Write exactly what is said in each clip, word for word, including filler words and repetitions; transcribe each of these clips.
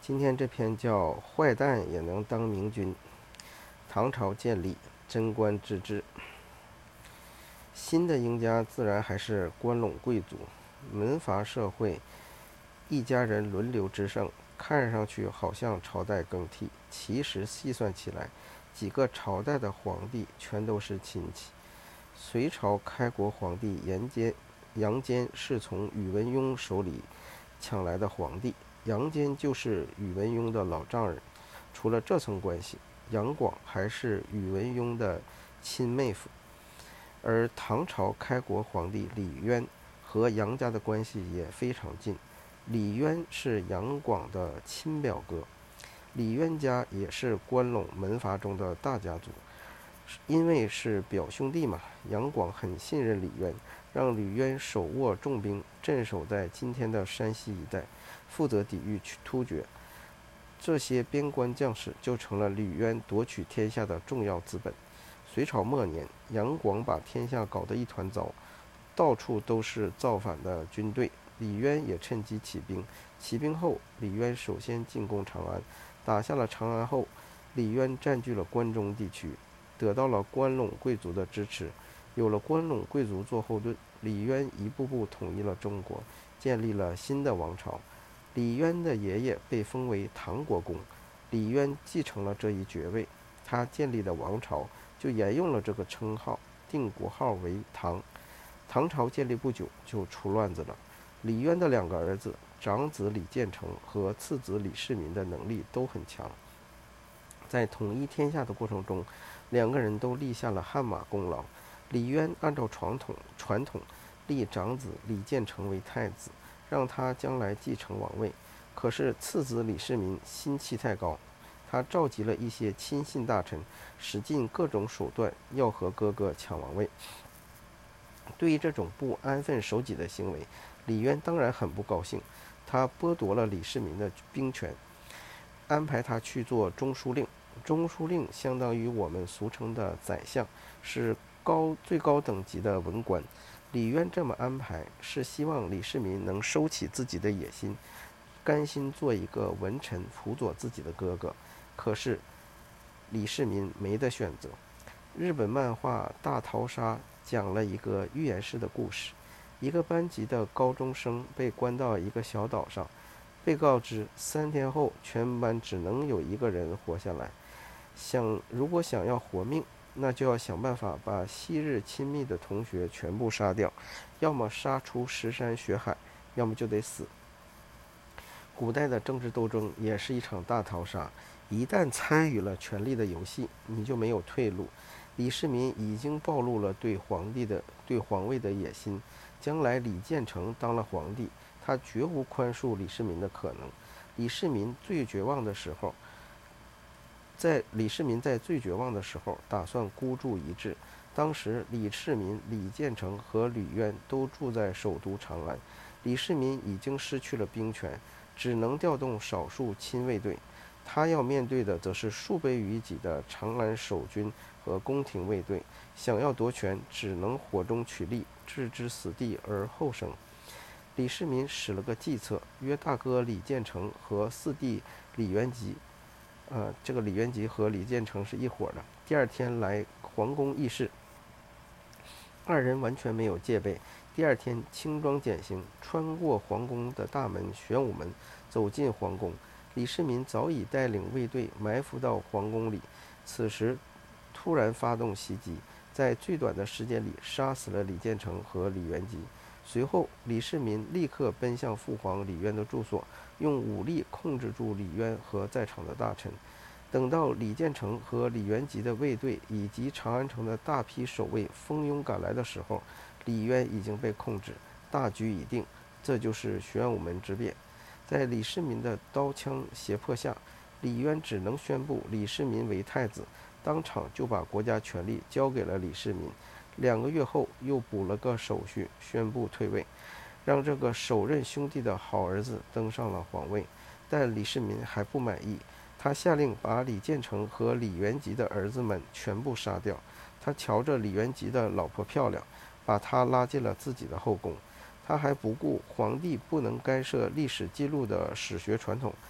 今天这篇叫《坏蛋也能当明君》。唐朝建立，贞观之治。新的赢家自然还是关陇贵族。门阀社会，一家人轮流之盛，看上去好像朝代更替，其实细算起来，几个朝代的皇帝全都是亲戚。隋朝开国皇帝杨坚，杨坚是从宇文邕手里抢来的皇帝，杨坚就是宇文邕的老丈人。除了这层关系，杨广还是宇文邕的亲妹夫。而唐朝开国皇帝李渊和杨家的关系也非常近，李渊是杨广的亲表哥。李渊家也是关陇门阀中的大家族，因为是表兄弟嘛，杨广很信任李渊，让李渊手握重兵，镇守在今天的山西一带，负责抵御突厥。这些边关将士就成了李渊夺取天下的重要资本。隋朝末年，杨广把天下搞得一团糟，到处都是造反的军队。李渊也趁机起兵，起兵后，李渊首先进攻长安，打下了长安后，李渊占据了关中地区，得到了关陇贵族的支持。有了关陇贵族做后盾，李渊一步步统一了中国，建立了新的王朝。李渊的爷爷被封为唐国公，李渊继承了这一爵位，他建立的王朝就沿用了这个称号，定国号为唐。唐朝建立不久就出乱子了。李渊的两个儿子，长子李建成和次子李世民的能力都很强，在统一天下的过程中，两个人都立下了汗马功劳。李渊按照传统传统立长子李建成为太子，让他将来继承王位。可是次子李世民心气太高，他召集了一些亲信大臣，使尽各种手段要和哥哥抢王位。对于这种不安分守己的行为，李渊当然很不高兴。他剥夺了李世民的兵权，安排他去做中书令。中书令相当于我们俗称的宰相，是高最高等级的文官。李渊这么安排，是希望李世民能收起自己的野心，甘心做一个文臣，辅佐自己的哥哥。可是李世民没得选择。日本漫画《大逃杀》讲了一个寓言式的故事：一个班级的高中生被关到一个小岛上，被告知三天后全班只能有一个人活下来。想如果想要活命，那就要想办法把昔日亲密的同学全部杀掉，要么杀出石山血海，要么就得死。古代的政治斗争也是一场大逃杀，一旦参与了权力的游戏，你就没有退路。李世民已经暴露了对皇帝的对皇位的野心，将来李建成当了皇帝，他绝无宽恕李世民的可能。李世民最绝望的时候，在李世民在最绝望的时候，打算孤注一掷。当时李世民、李建成和吕渊都住在首都长安，李世民已经失去了兵权，只能调动少数亲卫队。他要面对的则是数倍于己的长安守军和宫廷卫队，想要夺权，只能火中取栗，置之死地而后生。李世民使了个计策，约大哥李建成和四弟李元吉，呃，这个李元吉和李建成是一伙的，第二天来皇宫议事。二人完全没有戒备，第二天轻装简行，穿过皇宫的大门玄武门，走进皇宫。李世民早已带领卫队埋伏到皇宫里，此时突然发动袭击，在最短的时间里杀死了李建成和李元吉。随后李世民立刻奔向父皇李渊的住所，用武力控制住李渊和在场的大臣。等到李建成和李元吉的卫队以及长安城的大批守卫蜂拥赶来的时候，李渊已经被控制，大局已定。这就是玄武门之变。在李世民的刀枪胁迫下，李渊只能宣布李世民为太子，当场就把国家权力交给了李世民。两个月后又补了个手续，宣布退位，让这个手刃兄弟的好儿子登上了皇位。但李世民还不满意，他下令把李建成和李元吉的儿子们全部杀掉。他瞧着李元吉的老婆漂亮，把她拉进了自己的后宫。他还不顾皇帝不能干涉历史记录的史学传统，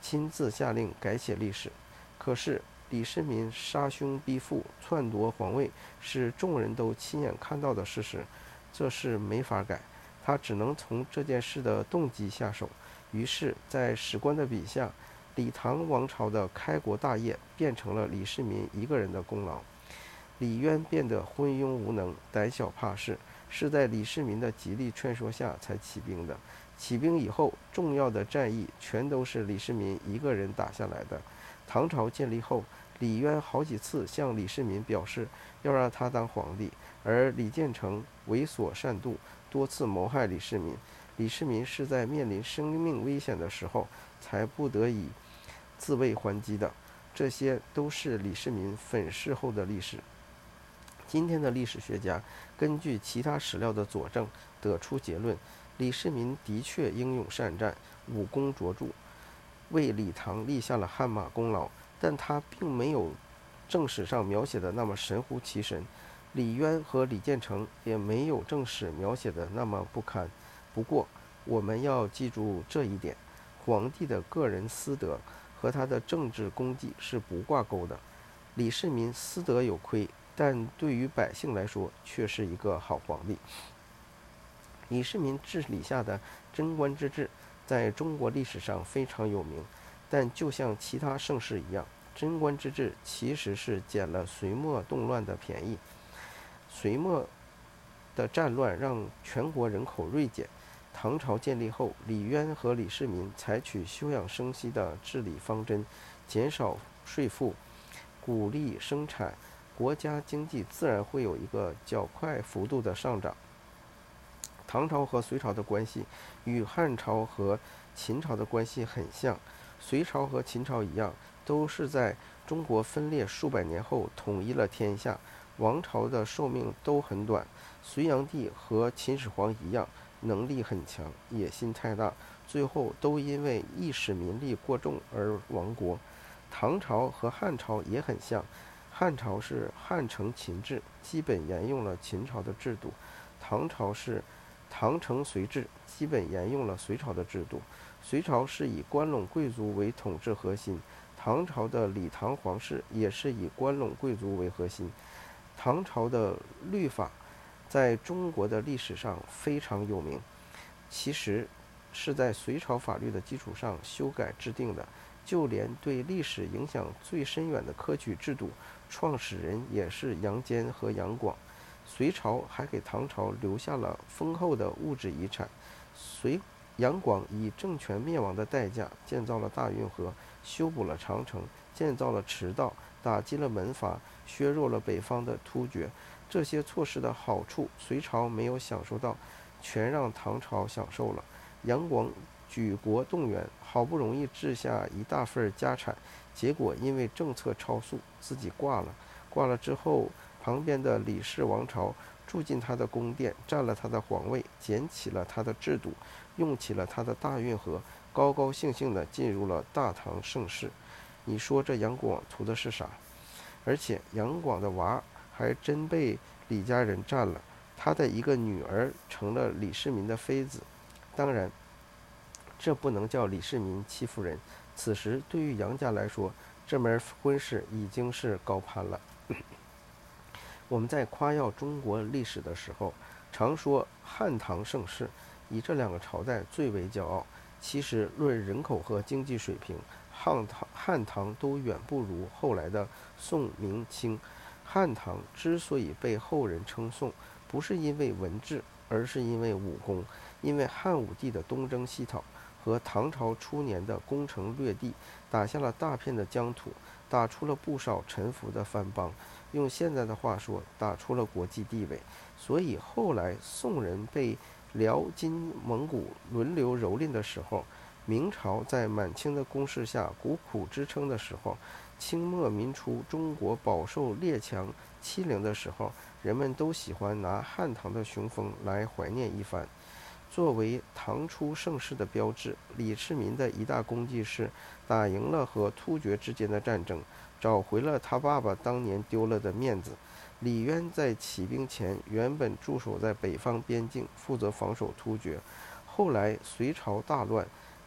亲自下令改写历史。可是李世民杀兄逼父、篡夺皇位是众人都亲眼看到的事实，这事没法改，他只能从这件事的动机下手。于是，在史官的笔下，李唐王朝的开国大业变成了李世民一个人的功劳。李渊变得昏庸无能、胆小怕事，是在李世民的极力劝说下才起兵的。起兵以后，重要的战役全都是李世民一个人打下来的。唐朝建立后，李渊好几次向李世民表示要让他当皇帝，而李建成猥琐善妒，多次谋害李世民。李世民是在面临生命危险的时候才不得已自卫还击的。这些都是李世民粉饰后的历史。今天的历史学家根据其他史料的佐证，得出结论：李世民的确英勇善战，武功卓著，为李唐立下了汗马功劳，但他并没有正史上描写的那么神乎其神。李渊和李建成也没有正史描写的那么不堪。不过，我们要记住这一点：皇帝的个人私德和他的政治功绩是不挂钩的。李世民私德有亏，但对于百姓来说却是一个好皇帝。李世民治理下的贞观之治在中国历史上非常有名，但就像其他盛世一样，贞观之治其实是捡了隋末动乱的便宜。隋末的战乱让全国人口锐减。唐朝建立后，李渊和李世民采取休养生息的治理方针，减少税赋，鼓励生产，国家经济自然会有一个较快幅度的上涨。唐朝和隋朝的关系与汉朝和秦朝的关系很像。隋朝和秦朝一样，都是在中国分裂数百年后统一了天下，王朝的寿命都很短。隋炀帝和秦始皇一样，能力很强，野心太大，最后都因为意识民力过重而亡国。唐朝和汉朝也很像，汉朝是汉承秦制，基本沿用了秦朝的制度；唐朝是唐承隋制，基本沿用了隋朝的制度。隋朝是以关陇贵族为统治核心，唐朝的李唐皇室也是以关陇贵族为核心。唐朝的律法在中国的历史上非常有名，其实是在隋朝法律的基础上修改制定的。就连对历史影响最深远的科举制度，创始人也是杨坚和杨广。隋朝还给唐朝留下了丰厚的物质遗产。隋杨广以政权灭亡的代价建造了大运河，修补了长城，建造了驰道，打击了门阀，削弱了北方的突厥。这些措施的好处，隋朝没有享受到，全让唐朝享受了。杨广举国动员，好不容易治下一大份家产，结果因为政策超速，自己挂了。挂了之后，旁边的李氏王朝住进他的宫殿，占了他的皇位，捡起了他的制度，用起了他的大运河，高高兴兴地进入了大唐盛世。你说这杨广图的是啥？而且杨广的娃还真被李家人占了，他的一个女儿成了李世民的妃子。当然，这不能叫李世民欺负人。此时对于杨家来说，这门婚事已经是高攀了。我们在夸耀中国历史的时候，常说汉唐盛世，以这两个朝代最为骄傲。其实论人口和经济水平，汉唐汉唐都远不如后来的宋明清。汉唐之所以被后人称颂，不是因为文治，而是因为武功。因为汉武帝的东征西讨和唐朝初年的攻城略地，打下了大片的疆土，打出了不少臣服的藩邦。用现在的话说，打出了国际地位。所以后来宋人被辽、金、蒙古轮流蹂躏的时候，明朝在满清的攻势下苦苦支撑的时候，清末民初中国饱受列强欺凌的时候，人们都喜欢拿汉唐的雄风来怀念一番。作为唐初盛世的标志，李世民的一大功绩是打赢了和突厥之间的战争，找回了他爸爸当年丢了的面子。李渊在起兵前原本驻守在北方边境，负责防守突厥。后来隋朝大乱，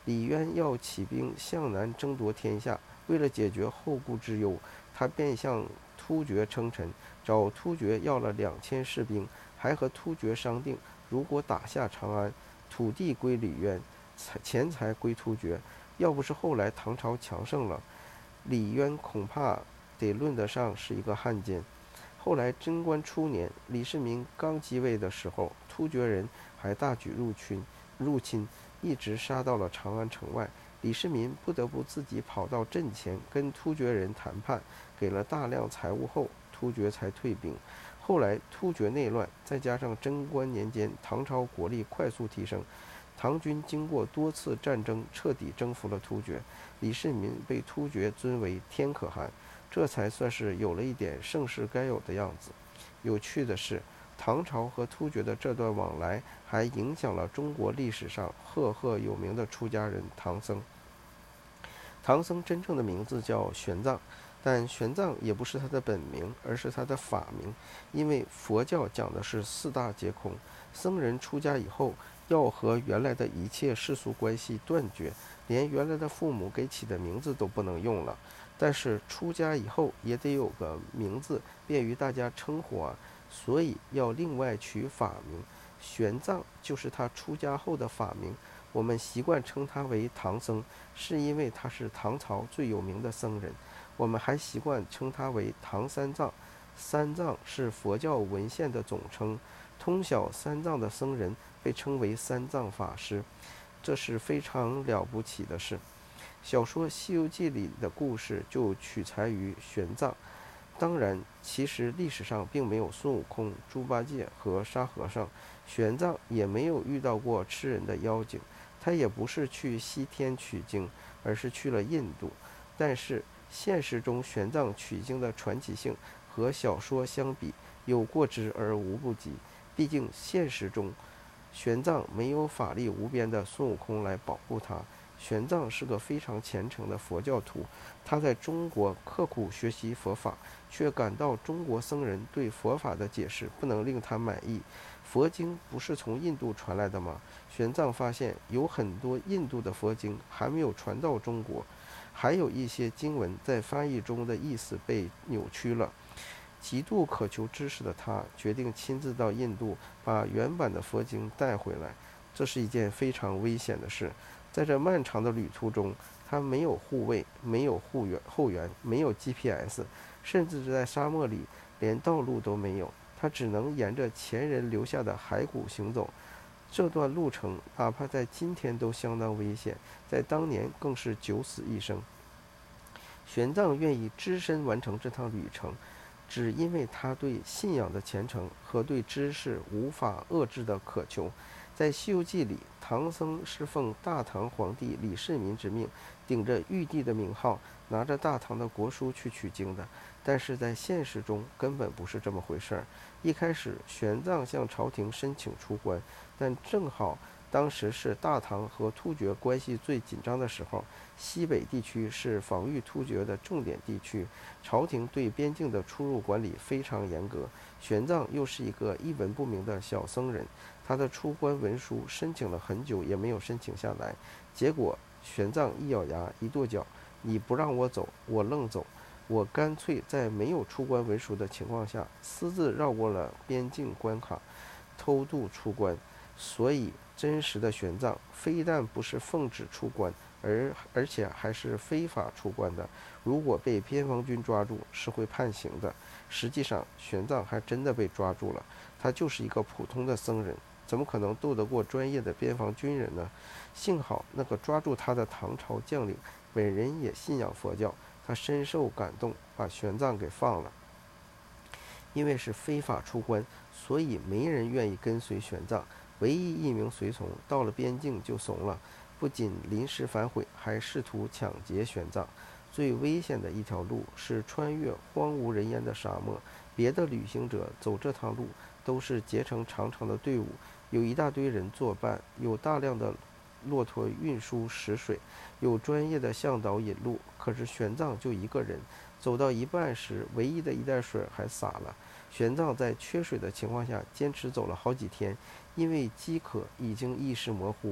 李渊要起兵向南争夺天下，为了解决后顾之忧，他便向突厥称臣，找突厥要了两千士兵，还和突厥商定，如果打下长安，土地归李渊，钱财归突厥。要不是后来唐朝强盛了，李渊恐怕得论得上是一个汉奸。后来贞观初年，李世民刚继位的时候，突厥人还大举入侵，入侵一直杀到了长安城外。李世民不得不自己跑到阵前跟突厥人谈判，给了大量财物后，突厥才退兵。后来突厥内乱，再加上贞观年间唐朝国力快速提升，唐军经过多次战争彻底征服了突厥，李世民被突厥尊为天可汗，这才算是有了一点盛世该有的样子。有趣的是，唐朝和突厥的这段往来还影响了中国历史上赫赫有名的出家人唐僧。唐僧真正的名字叫玄奘，但玄奘也不是他的本名，而是他的法名。因为佛教讲的是四大皆空，僧人出家以后要和原来的一切世俗关系断绝，连原来的父母给起的名字都不能用了。但是出家以后也得有个名字，便于大家称呼啊，所以要另外取法名。玄奘就是他出家后的法名。我们习惯称他为唐僧，是因为他是唐朝最有名的僧人。我们还习惯称他为唐三藏，三藏是佛教文献的总称，通晓三藏的僧人被称为三藏法师，这是非常了不起的事。小说《西游记》里的故事就取材于玄奘。当然，其实历史上并没有孙悟空、猪八戒和沙和尚，玄奘也没有遇到过吃人的妖精，他也不是去西天取经，而是去了印度。但是现实中玄奘取经的传奇性和小说相比，有过之而无不及。毕竟现实中玄奘没有法力无边的孙悟空来保护他。玄奘是个非常虔诚的佛教徒，他在中国刻苦学习佛法，却感到中国僧人对佛法的解释不能令他满意。佛经不是从印度传来的吗？玄奘发现有很多印度的佛经还没有传到中国，还有一些经文在翻译中的意思被扭曲了。极度渴求知识的他决定亲自到印度把原版的佛经带回来，这是一件非常危险的事。在这漫长的旅途中，他没有护卫，没有护援后援，没有 G P S， 甚至在沙漠里连道路都没有，他只能沿着前人留下的骸骨行走。这段路程哪怕在今天都相当危险，在当年更是九死一生。玄奘愿意只身完成这趟旅程，只因为他对信仰的虔诚和对知识无法遏制的渴求。在《西游记》里，唐僧是奉大唐皇帝李世民之命，顶着玉帝的名号，拿着大唐的国书去取经的。但是在现实中根本不是这么回事儿。一开始，玄奘向朝廷申请出关，但正好当时是大唐和突厥关系最紧张的时候，西北地区是防御突厥的重点地区，朝廷对边境的出入管理非常严格。玄奘又是一个一文不名的小僧人，他的出关文书申请了很久也没有申请下来。结果玄奘一咬牙一跺脚，你不让我走，我愣走。我干脆在没有出关文书的情况下，私自绕过了边境关卡，偷渡出关。所以真实的玄奘非但不是奉旨出关，而而且还是非法出关的。如果被边防军抓住，是会判刑的。实际上，玄奘还真的被抓住了。他就是一个普通的僧人，怎么可能斗得过专业的边防军人呢？幸好那个抓住他的唐朝将领本人也信仰佛教，他深受感动，把玄奘给放了。因为是非法出关，所以没人愿意跟随玄奘。唯一一名随从到了边境就怂了，不仅临时反悔，还试图抢劫玄奘。最危险的一条路是穿越荒无人烟的沙漠，别的旅行者走这趟路都是结成长长的队伍，有一大堆人作伴，有大量的骆驼运输食水，有专业的向导引路。可是玄奘就一个人，走到一半时，唯一的一袋水还洒了。玄奘在缺水的情况下坚持走了好几天，因为饥渴已经意识模糊。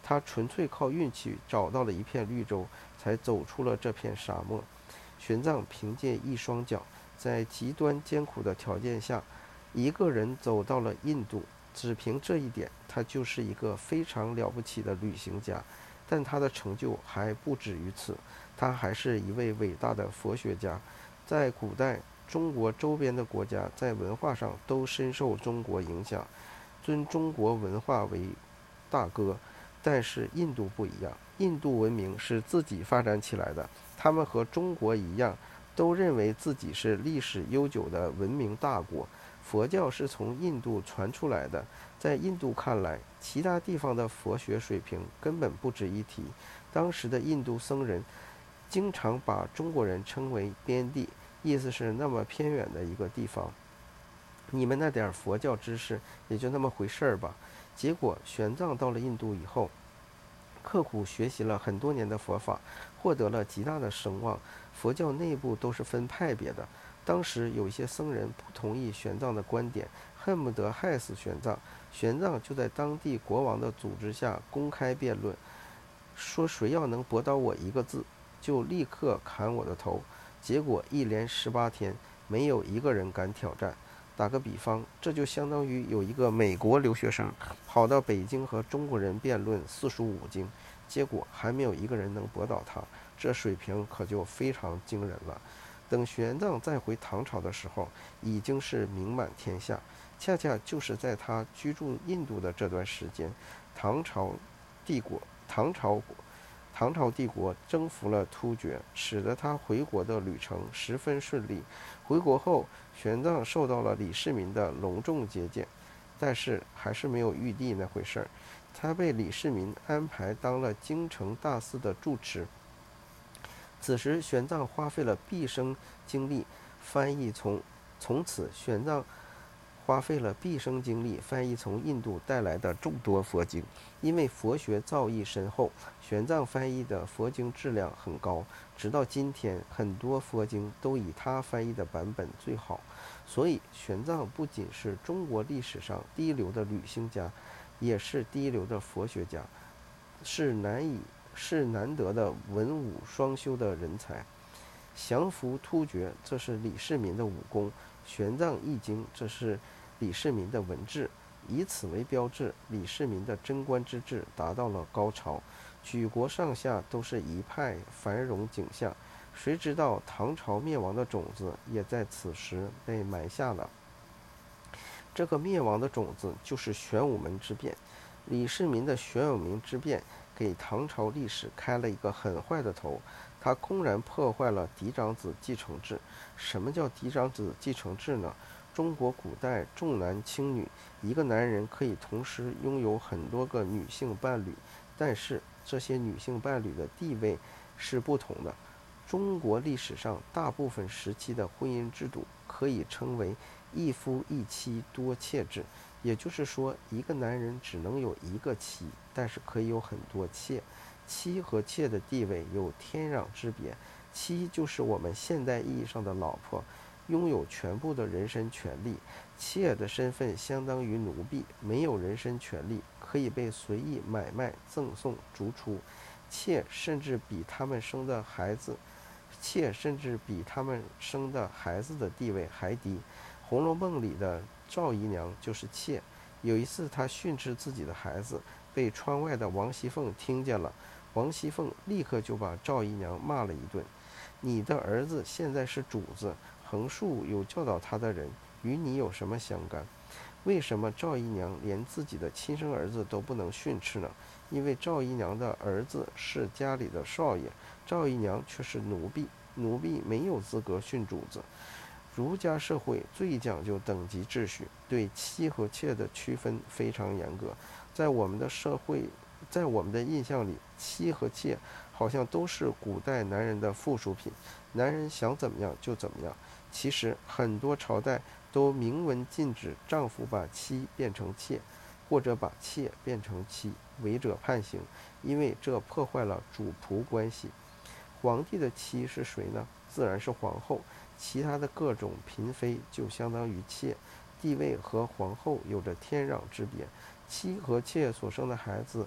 他纯粹靠运气找到了一片绿洲，才走出了这片沙漠。玄奘凭借一双脚，在极端艰苦的条件下，一个人走到了印度。只凭这一点，他就是一个非常了不起的旅行家。但他的成就还不止于此，他还是一位伟大的佛学家。在古代，中国周边的国家在文化上都深受中国影响，尊中国文化为大哥。但是印度不一样，印度文明是自己发展起来的，他们和中国一样，都认为自己是历史悠久的文明大国。佛教是从印度传出来的，在印度看来，其他地方的佛学水平根本不值一提。当时的印度僧人经常把中国人称为边地，意思是那么偏远的一个地方，你们那点佛教知识也就那么回事儿吧。结果玄奘到了印度以后，刻苦学习了很多年的佛法，获得了极大的声望。佛教内部都是分派别的，当时有一些僧人不同意玄奘的观点，恨不得害死玄奘。玄奘就在当地国王的组织下公开辩论，说谁要能驳倒我一个字，就立刻砍我的头。结果一连十八天，没有一个人敢挑战。打个比方，这就相当于有一个美国留学生跑到北京和中国人辩论四书五经，结果还没有一个人能驳倒他，这水平可就非常惊人了。等玄奘再回唐朝的时候，已经是名满天下。恰恰就是在他居住印度的这段时间，唐朝帝国唐朝唐朝帝国征服了突厥，使得他回国的旅程十分顺利。回国后，玄奘受到了李世民的隆重接见，但是还是没有玉帝那回事儿。他被李世民安排当了京城大寺的住持。此时，玄奘花费了毕生精力翻译从从此玄奘花费了毕生精力翻译从印度带来的众多佛经。因为佛学造诣深厚，玄奘翻译的佛经质量很高，直到今天，很多佛经都以他翻译的版本最好。所以，玄奘不仅是中国历史上第一流的旅行家，也是第一流的佛学家，是难以是难得的文武双修的人才。降服突厥，这是李世民的武功；玄奘易经，这是李世民的文治。以此为标志，李世民的贞观之治达到了高潮，举国上下都是一派繁荣景象。谁知道唐朝灭亡的种子也在此时被埋下了。这个灭亡的种子就是玄武门之变。李世民的玄武门之变给唐朝历史开了一个很坏的头，他公然破坏了嫡长子继承制。什么叫嫡长子继承制呢？中国古代重男轻女，一个男人可以同时拥有很多个女性伴侣，但是这些女性伴侣的地位是不同的。中国历史上大部分时期的婚姻制度可以称为一夫一妻多妾制，也就是说，一个男人只能有一个妻，但是可以有很多妾。妻和妾的地位有天壤之别，妻就是我们现代意义上的老婆，拥有全部的人身权利；妾的身份相当于奴婢，没有人身权利，可以被随意买卖、赠送、逐出。妾甚至比他们生的孩子，妾甚至比他们生的孩子的地位还低。《红楼梦》里的赵姨娘就是妾。有一次，她训斥自己的孩子，被窗外的王熙凤听见了。王熙凤立刻就把赵姨娘骂了一顿：“你的儿子现在是主子，横竖有教导他的人，与你有什么相干？”为什么赵姨娘连自己的亲生儿子都不能训斥呢？因为赵姨娘的儿子是家里的少爷，赵姨娘却是奴婢，奴婢没有资格训主子。儒家社会最讲究等级秩序，对妻和妾的区分非常严格。在我们的社会，在我们的印象里，妻和妾好像都是古代男人的附属品，男人想怎么样就怎么样。其实很多朝代都明文禁止丈夫把妻变成妾，或者把妾变成妻，违者判刑，因为这破坏了主仆关系。皇帝的妻是谁呢？自然是皇后，其他的各种嫔妃就相当于妾，地位和皇后有着天壤之别。妻和妾所生的孩子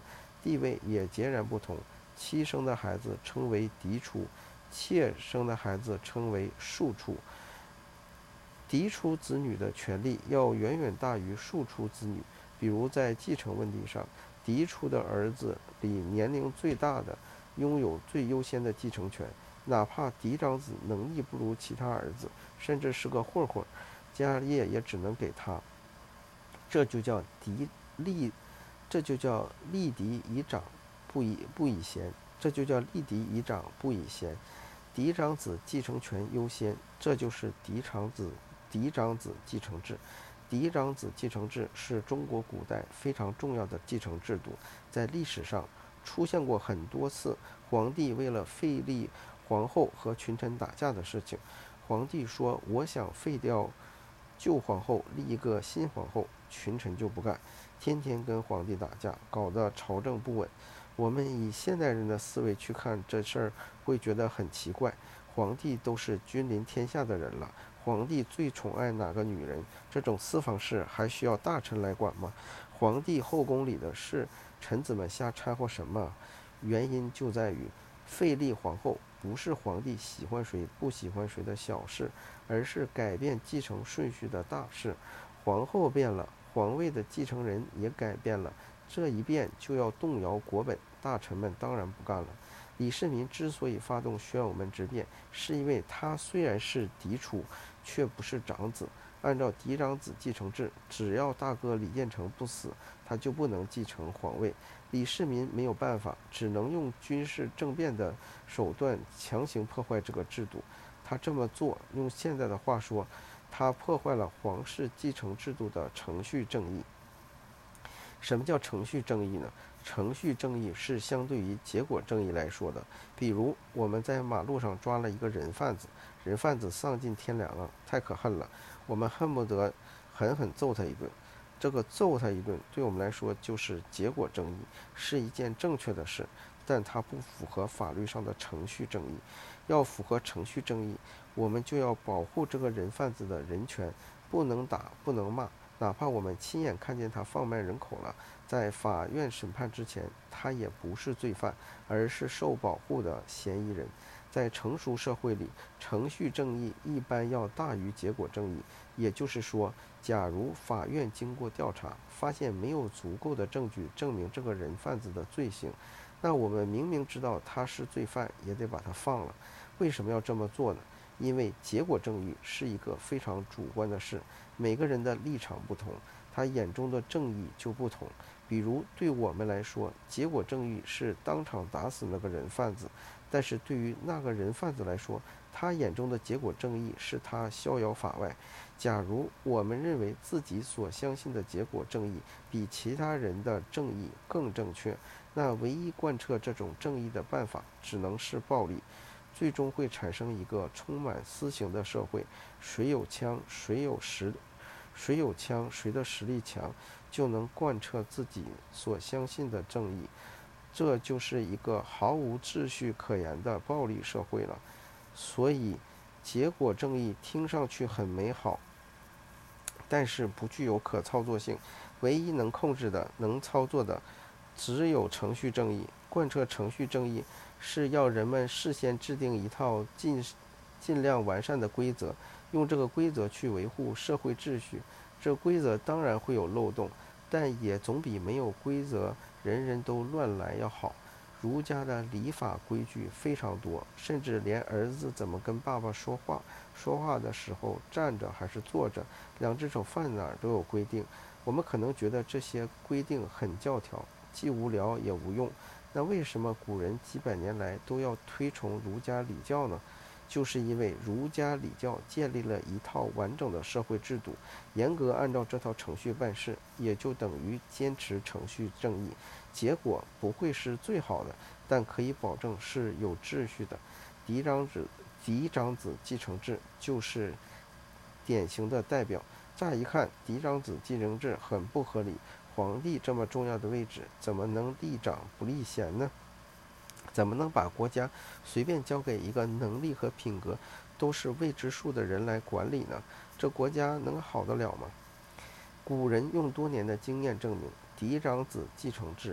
地位也截然不同。妻生的孩子称为嫡出，妾生的孩子称为庶出。嫡出子女的权利要远远大于庶出子女。比如在继承问题上，嫡出的儿子里年龄最大的拥有最优先的继承权，哪怕嫡长子能力不如其他儿子，甚至是个混混，家业也只能给他。这就叫嫡立，这就叫立嫡以长，不以不以贤。这就叫立嫡以长，不以贤。嫡长子继承权优先，这就是嫡长子嫡长子继承制。嫡长子继承制是中国古代非常重要的继承制度，在历史上出现过很多次皇帝为了废立皇后和群臣打架的事情。皇帝说：“我想废掉旧皇后，立一个新皇后。”群臣就不干，天天跟皇帝打架，搞得朝政不稳。我们以现代人的思维去看这事儿，会觉得很奇怪。皇帝都是君临天下的人了，皇帝最宠爱哪个女人？这种私房事还需要大臣来管吗？皇帝后宫里的事，臣子们瞎掺和什么？原因就在于废立皇后不是皇帝喜欢谁不喜欢谁的小事，而是改变继承顺序的大事。皇后变了，皇位的继承人也改变了，这一变就要动摇国本，大臣们当然不干了。李世民之所以发动宣武门之变，是因为他虽然是嫡出，却不是长子。按照嫡长子继承制，只要大哥李建成不死，他就不能继承皇位。李世民没有办法，只能用军事政变的手段强行破坏这个制度。他这么做，用现在的话说，他破坏了皇室继承制度的程序正义。什么叫程序正义呢？程序正义是相对于结果正义来说的。比如我们在马路上抓了一个人贩子，人贩子丧尽天良了，太可恨了，我们恨不得狠狠揍他一顿。这个揍他一顿对我们来说就是结果正义，是一件正确的事，但它不符合法律上的程序正义。要符合程序正义，我们就要保护这个人贩子的人权，不能打，不能骂，哪怕我们亲眼看见他贩卖人口了，在法院审判之前，他也不是罪犯，而是受保护的嫌疑人。在成熟社会里，程序正义一般要大于结果正义。也就是说，假如法院经过调查，发现没有足够的证据证明这个人贩子的罪行，那我们明明知道他是罪犯，也得把他放了。为什么要这么做呢？因为结果正义是一个非常主观的事，每个人的立场不同，他眼中的正义就不同。比如对我们来说，结果正义是当场打死那个人贩子，但是对于那个人贩子来说，他眼中的结果正义是他逍遥法外。假如我们认为自己所相信的结果正义比其他人的正义更正确，那唯一贯彻这种正义的办法只能是暴力，最终会产生一个充满私刑的社会。谁有枪，谁有实，谁有枪，谁的实力强，就能贯彻自己所相信的正义。这就是一个毫无秩序可言的暴力社会了。所以，结果正义听上去很美好，但是不具有可操作性。唯一能控制的、能操作的，只有程序正义。贯彻程序正义是要人们事先制定一套尽尽量完善的规则，用这个规则去维护社会秩序。这规则当然会有漏洞，但也总比没有规则人人都乱来要好。儒家的礼法规矩非常多，甚至连儿子怎么跟爸爸说话，说话的时候站着还是坐着，两只手放在哪儿都有规定。我们可能觉得这些规定很教条，既无聊也无用。那为什么古人几百年来都要推崇儒家礼教呢？就是因为儒家礼教建立了一套完整的社会制度，严格按照这套程序办事，也就等于坚持程序正义。结果不会是最好的，但可以保证是有秩序的。嫡长子嫡长子继承制就是典型的代表。乍一看，嫡长子继承制很不合理，皇帝这么重要的位置，怎么能立长不立贤呢？怎么能把国家随便交给一个能力和品格都是未知数的人来管理呢？这国家能好得了吗？古人用多年的经验证明，嫡长子继承制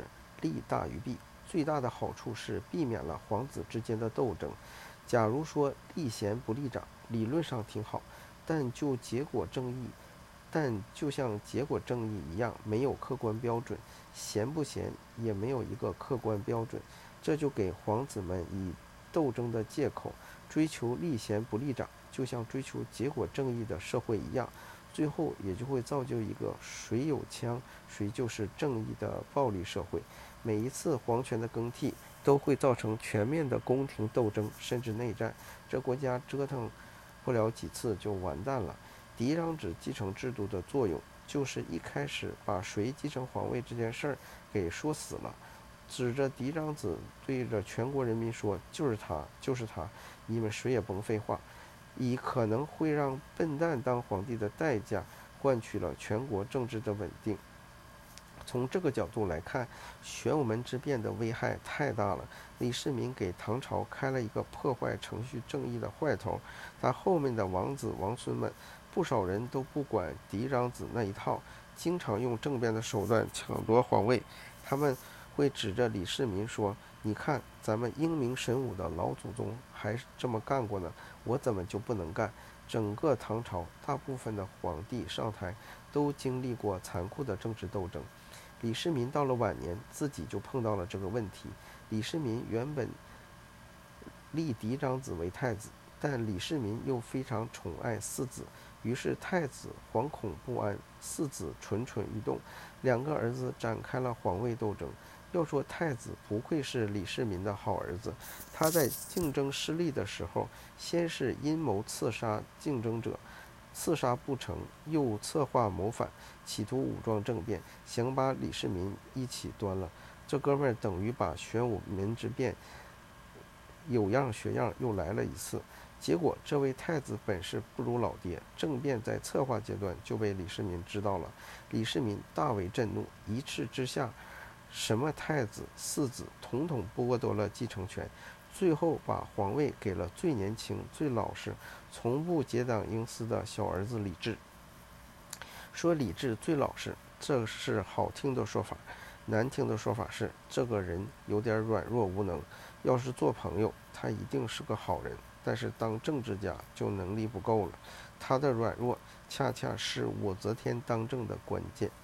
利大于弊。最大的好处是避免了皇子之间的斗争。假如说立贤不立长，理论上挺好，但就结果正义，但就像结果正义一样，没有客观标准，贤不贤也没有一个客观标准，这就给皇子们以斗争的借口，追求立贤不立长，就像追求结果正义的社会一样，最后也就会造就一个谁有枪谁就是正义的暴力社会。每一次皇权的更替都会造成全面的宫廷斗争，甚至内战，这国家折腾不了几次就完蛋了。嫡长子继承制度的作用就是一开始把谁继承皇位这件事儿给说死了，指着嫡长子对着全国人民说，就是他就是他，你们谁也甭废话，以可能会让笨蛋当皇帝的代价换取了全国政治的稳定。从这个角度来看，玄武门之变的危害太大了。李世民给唐朝开了一个破坏程序正义的坏头，他后面的王子王孙们，不少人都不管嫡长子那一套，经常用政变的手段抢夺皇位。他们会指着李世民说，你看咱们英明神武的老祖宗还这么干过呢，我怎么就不能干？整个唐朝大部分的皇帝上台都经历过残酷的政治斗争。李世民到了晚年，自己就碰到了这个问题。李世民原本立嫡长子为太子，但李世民又非常宠爱四子，于是太子惶恐不安，四子蠢蠢欲动，两个儿子展开了皇位斗争。要说太子不愧是李世民的好儿子，他在竞争失利的时候，先是阴谋刺杀竞争者，刺杀不成，又策划谋反，企图武装政变，想把李世民一起端了。这哥们儿等于把玄武门之变有样学样又来了一次。结果这位太子本事不如老爹，政变在策划阶段就被李世民知道了。李世民大为震怒，一气之下，什么太子四子统统剥夺了继承权，最后把皇位给了最年轻最老实从不结党营私的小儿子李治。说李治最老实，这是好听的说法，难听的说法是这个人有点软弱无能，要是做朋友他一定是个好人，但是当政治家就能力不够了。他的软弱恰恰是武则天当政的关键。